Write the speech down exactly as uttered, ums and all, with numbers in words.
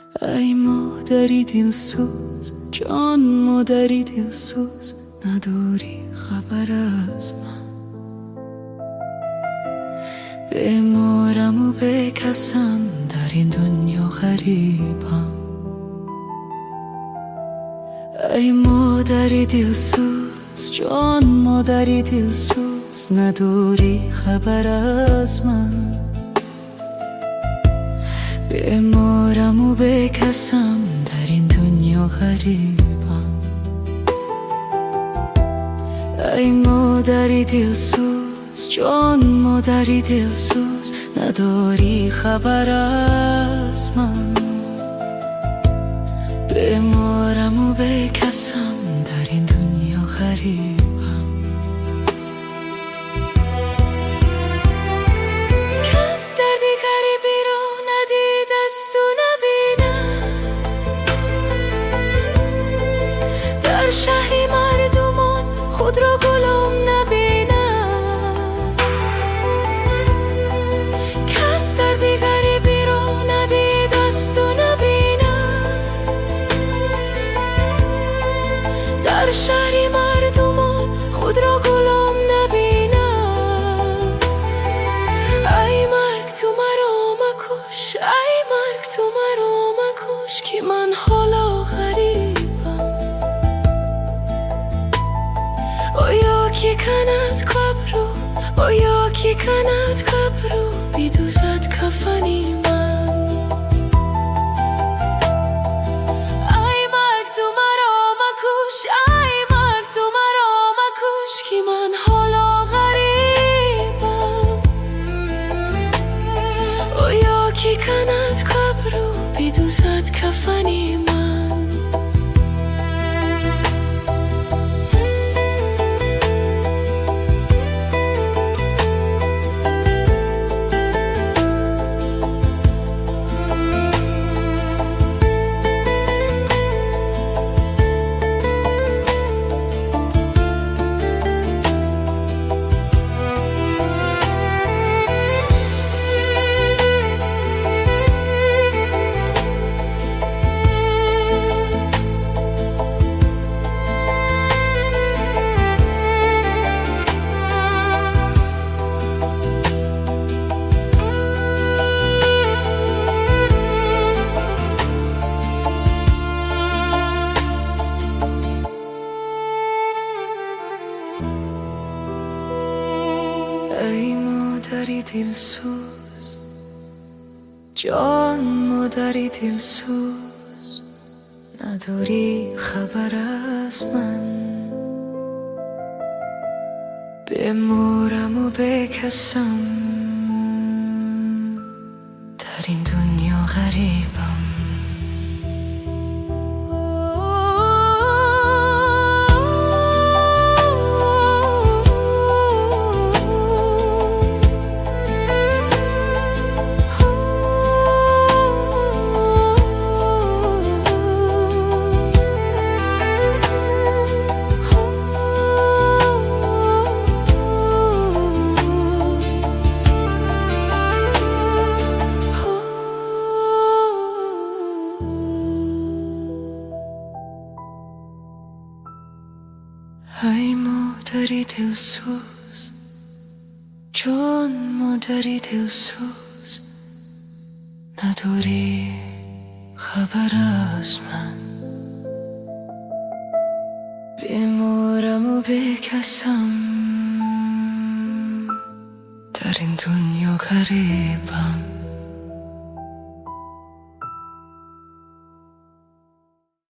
ای مادری دلسوز، جان مادری دلسوز، نداری خبر از من. بیمارم و بکسم، در این دنیا غریبم. ای مادری دلسوز، جان مادری دلسوز، نداری خبر از من. بیمارم و بکسم، در این دنیا غریبم. ای مادری دلسوز، جان مادری دلسوز، نداری خبر از من. بیمارم و بکسم، در این دنیا غریبم. کس در دیگری بیرون ندید است و نبینم. در شهری مردمان خود را غلام نبینم. کس در دیگری بیرون ندید است و نبینم. در شهری مردمان خود را غلام نبینم. ای مرگ تو مرا مکش، ای مرگ تو مرا مکش، که من حالا غریبم. آیا کی کند قبرو، آیا کی کند قبرو، بیدوزد کفنی من. ای مرگ تو مرا مکش، ای مرگ تو مرا مکش، که من حالا غریبم. آیا کی کند قبرو، بیدوزد کفنی من. ای مادری دلسوز، جان مادری دلسوز، نداری خبر از من. بیمارم و بکسم، در این دنیا غریبم. ای مادری دلسوز، جان مادری دلسوز، نداری خبر از من. بیمارم و بکسم، در این دنیا غریبم.